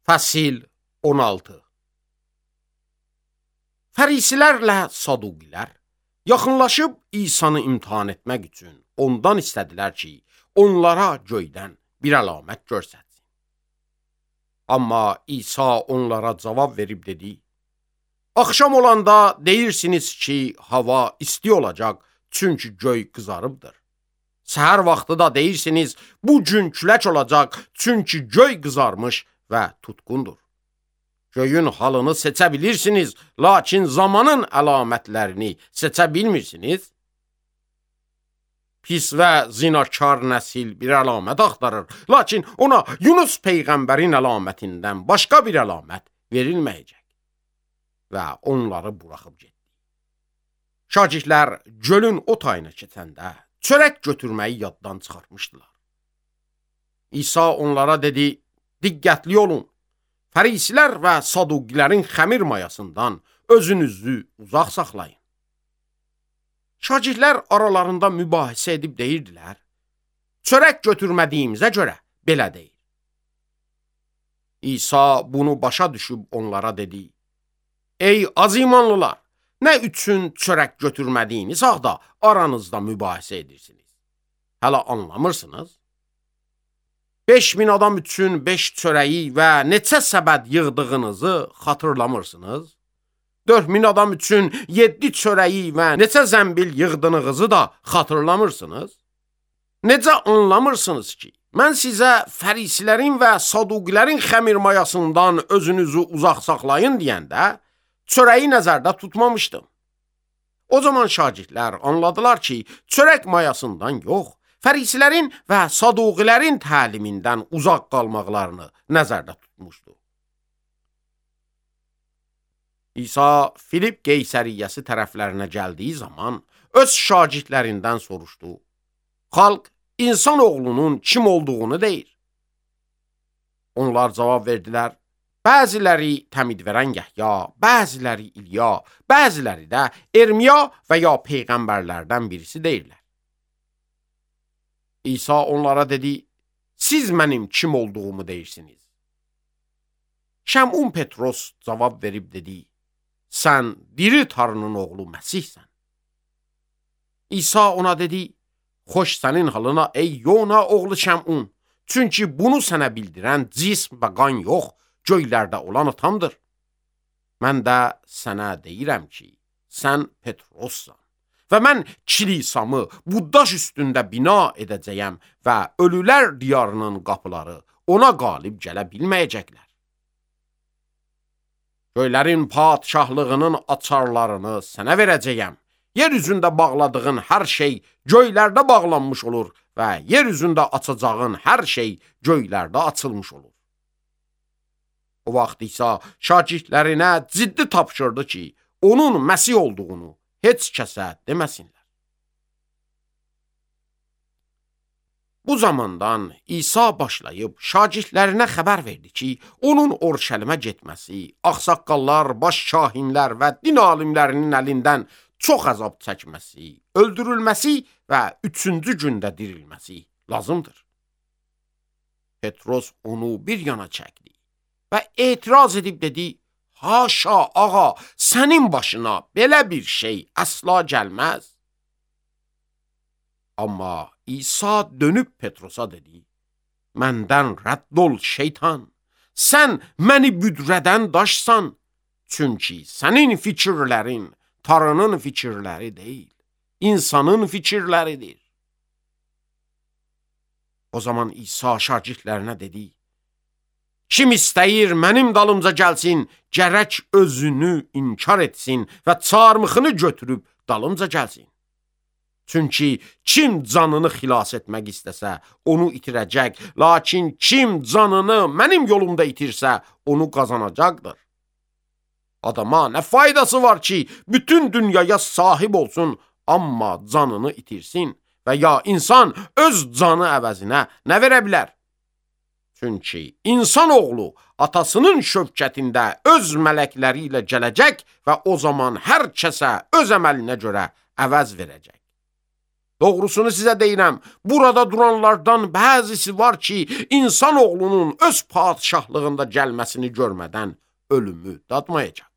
Fəsil 16. Fərisilərlə Saduqilər yaxınlaşıb İsanı imtihan etmək üçün ondan istədilər ki, onlara göydən bir əlamət görsətsin. Amma İsa onlara cavab verib dedi, axşam olanda deyirsiniz ki, hava isti olacaq, çünki göy qızarıbdır. Səhər vaxtı da deyirsiniz, bu gün külək olacaq, çünki göy qızarmış və tutqundur. Göyün halını seçə bilirsiniz, lakin zamanın əlamətlərini seçə bilmirsiniz. Pis və zinakar nəsil bir əlamət axtarır, lakin ona Yunus peyğəmbərin əlamətindən başqa bir əlamət verilməyəcək. Və onları buraxıb getdi. Şagirdlər gölün o tayına keçəndə çörək götürməyi yaddan çıxartmışdılar. İsa onlara dedi, diqqətli olun, Fərisilər və Saduqilərin xəmir mayasından özünüzü uzaq saxlayın. Şagirdlər aralarında mübahisə edib deyirdilər, çörək götürmədiyimizə görə belə deyir. İsa bunu başa düşüb onlara dedi, ey az imanlılar, nə üçün çörək götürmədiyiniz halda aranızda mübahisə edirsiniz? Hələ anlamırsınız? 5000 adam üçün 5 çörəyi və neçə səbət yığdığınızı xatırlamırsınız? 4000 adam üçün 7 çörəyi və neçə zəmbil yığdığınızı da xatırlamırsınız? Necə anlamırsınız ki, mən sizə fərisilərin və saduqilərin xəmir mayasından özünüzü uzaq saxlayın deyəndə, çörəyi nəzərdə tutmamışdım. O zaman şagirdlər anladılar ki, çörək mayasından yox, fərisilərin və saduqilərin təlimindən uzaq qalmaqlarını nəzərdə tutmuşdu. İsa Filip Qeysəriyyəsi tərəflərinə gəldiyi zaman öz şagirdlərindən soruşdu. Xalq insan oğlunun kim olduğunu deyir. Onlar cavab verdilər. Bəziləri təmid verən Yəhya, bəziləri İlya, bəziləri də Ermiya və ya peyğəmbərlərdən birisi deyirlər. İsa onlara dedi, siz mənim kim olduğumu deyirsiniz. Şəmun Petros cavab verib dedi, sən diri Tanrının oğlu Məsihsən. İsa ona dedi, xoş sənin halına ey Yona oğlu Şəmun, çünki bunu sənə bildirən cism və qan yox, göylərdə olan atamdır. Mən də sənə deyirəm ki, sən Petrossan və mən kilisamı bu daş üstündə bina edəcəyəm və ölülər diyarının qapıları ona qalib gələ bilməyəcəklər. Göylərin padşahlığının açarlarını sənə verəcəyəm. Yer üzündə bağladığın hər şey göylərdə bağlanmış olur və yer üzündə açacağın hər şey göylərdə açılmış olur. O vaxt İsa şagirdlərinə ciddi tapşırdı ki, onun Məsih olduğunu heç kəsə deməsinlər. Bu zamandan İsa başlayıb şagirdlərinə xəbər verdi ki, onun Orşəlimə getməsi, ağsaqqallar, baş kahinlər və din alimlərinin əlindən çox əzab çəkməsi, öldürülməsi və 3-cü gündə dirilməsi lazımdır. Petros onu bir yana çəkdi və etiraz edib dedi, haşa, ağa, sənin başına belə bir şey əsla gəlməz. Amma İsa dönüb Petrosa dedi, məndən rədd ol şeytan, sən məni büdrədən daşsan, çünki sənin fikirlərin Tanrının fikirləri deyil, insanın fikirləridir. O zaman İsa şagirdlərinə dedi, kim istəyir mənim dalımca gəlsin, gərək özünü inkar etsin və çarmıxını götürüb dalımca gəlsin. Çünki kim canını xilas etmək istəsə, onu itirəcək, lakin kim canını mənim yolumda itirsə, onu qazanacaqdır. Adama nə faydası var ki, bütün dünyaya sahib olsun, amma canını itirsin və ya insan öz canı əvəzinə nə verə bilər? Çünki insan oğlu atasının şövkətində öz mələkləri ilə gələcək və o zaman hər kəsə öz əməlinə görə əvəz verəcək. Doğrusunu sizə deyirəm, burada duranlardan bəzisi var ki, insanoğlunun öz padişahlığında gəlməsini görmədən ölümü dadmayacaq.